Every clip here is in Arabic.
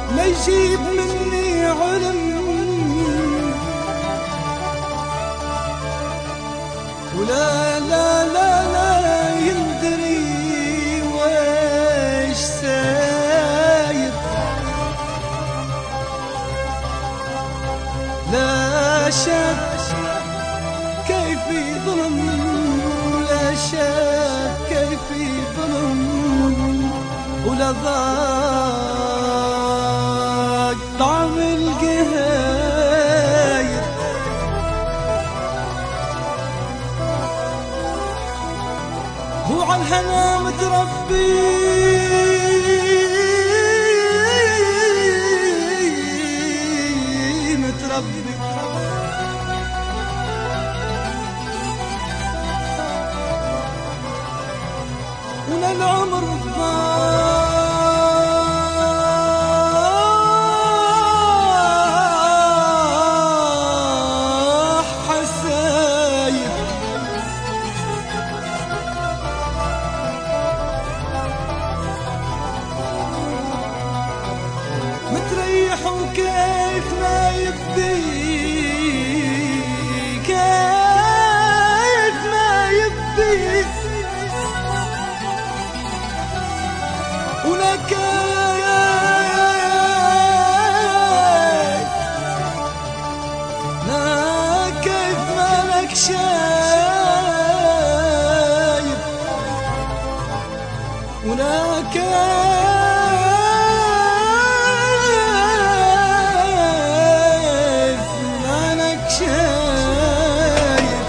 ما يجيب مني علم ولا لا لا لا يندري ويش ساير. لا شك كيف ظلم، لا شك كيف ظلم، ولا ضاق طعم القهاير. هو على الهنا متربي ولا العمر ضاح حسايب. متريح وكيف ما يبدي، كيف ما يبدي، ولك لا كيف مالك شايف، ولا كيف مالك شايف.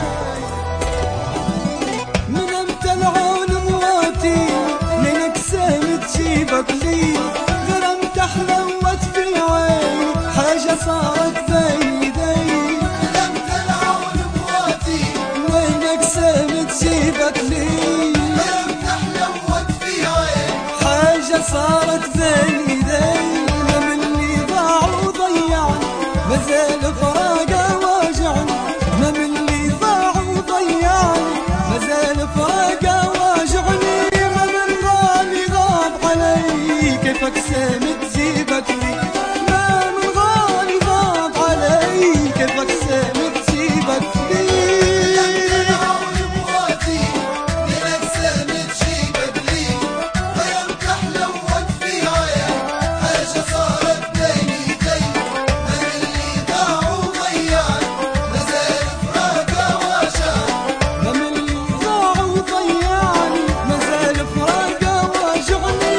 من امتى العون مواتي منك سامت جيبك لي، غرمت حلوت في عيني حاجة صارت بين يدي. غرمت العون مواتي وينك سامت جيبك لي، غرمت حلوت في عيني حاجة صارت بين يدي. ما من اللي ضاع وضيعني مازال فراقه واجعني، ما من اللي ضاع وضيعني مازال فراقه واجعني. كيفك سامت جيبك لي، ما من غالي غاب علي، كيفك سامت جيبك لي. غرمت العون مواتي منك سامت جيبك لي، غرمت حلوت في عيني حاجة صارت بين يدي. من اللي ضاع وضيعني مازال فراقه واجعني، ما من اللي ضاع وضيعني مازال فراقه واجعني.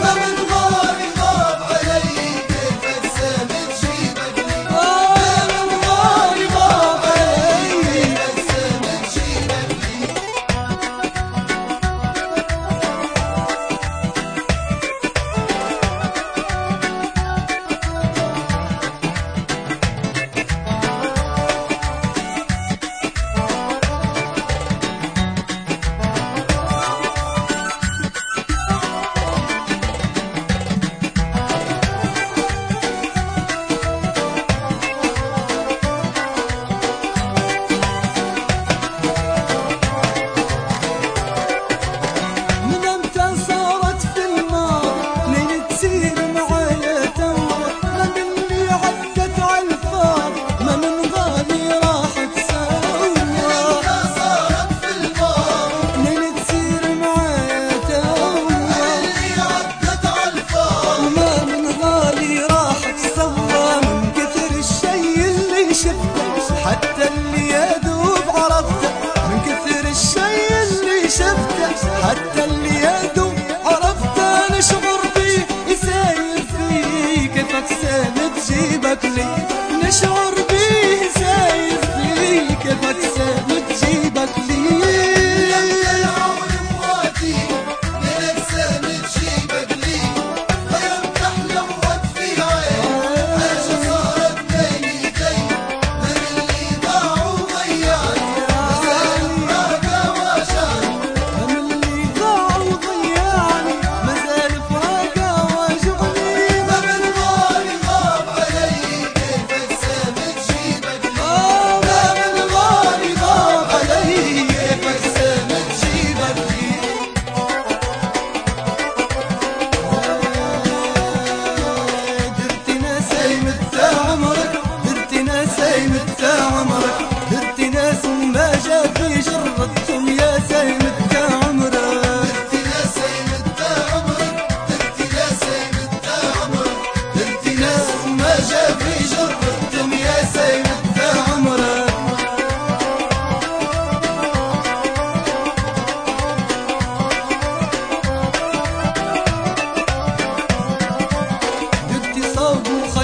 حتى اللي يذوب عرفته من كثر الشي اللي شفته، حتى اللي يذوب عرفته نشعر فيه يساير فيه. كيفك سامت جيبك لي، نشعر بيه يساير فيه. كيفك سامت جيبك لي. غرمت العون مواتي منك سامت جيبك لي، غرمت حلوت في عيني حاجة صارت بين يدي. من اللي ضاع وضيعني مازال فراقه واجعني، من اللي ضاع وضيعني مازال فراقه واجعني. ما من غالي غاب علي كيفك سامت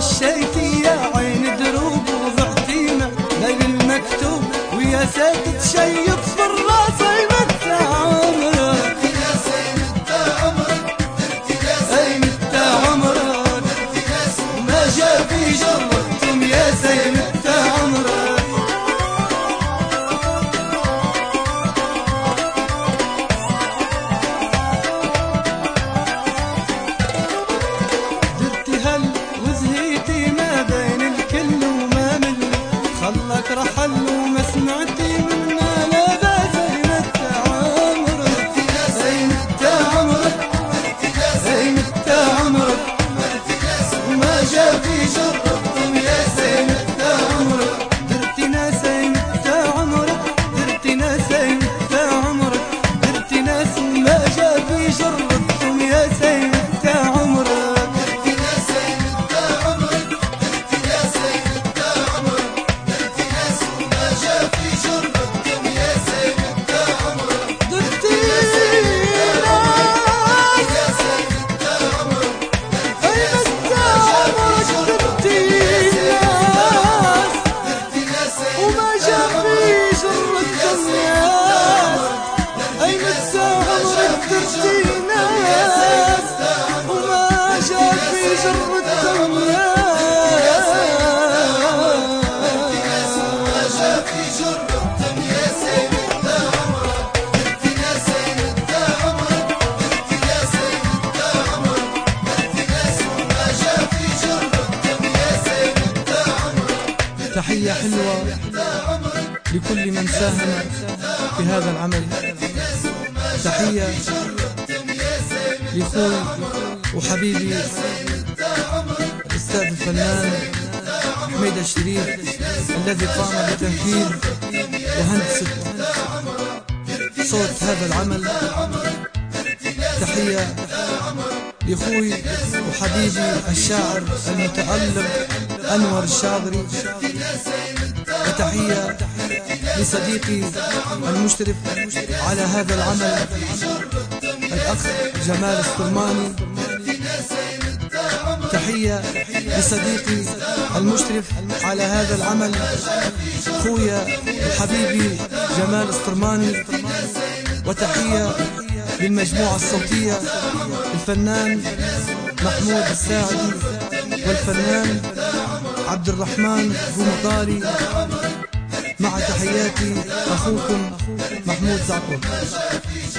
مشيتي يا عين دروب وضعتينا ليل المكتوب ويا ساكت شيب في الراس متى عمرك يا سيمتى عمرك سيمتى عمرك ما جابي جربتم يا سيمتى عمرك درتي هل وزهيتي ما بين الكل وما مل خلك رحل وما سمعتي منا لا باس سيمتى عمرك سيمتى عمرك سيمتى عمرك وما جابي جربتم يا سيمتى عمرك درتنا سيمتى عمرك درتنا سيمتى عمرك درتي ناس وما جابي جربتم يا سيمتى عمرك درتنا سيمتى عمرك درتنا سيمتى عمرك درتي ناس وما جابي جربتم يا سيمتى عمرك درتي ناس يا سيمتى عمرك سيمتى عمرك درتي ناس وما جابي جربتم يا سيمتى عمرك درتي ناس وما جابي جربتم يا تحية حلوة لكل من ساهم في هذا العمل. تحية لأخوي وحبيبي الأستاذ الفنان حميد الشريف الذي قام بتنفيذ وهندسة صوت هذا العمل. تحية لأخوي وحبيبي الشاعر المتألق أنور الشاذري. وتحية لصديقي المشرف على هذا العمل الأخ جمال السرماني. تحية لصديقي المشرف على هذا العمل أخويا وحبيبي جمال السرماني. وتحية للمجموعة الصوتية الفنان محمود الساعدي والفنان عبد الرحمن بومطاري، مع تحياتي أخوكم محمود زعقور.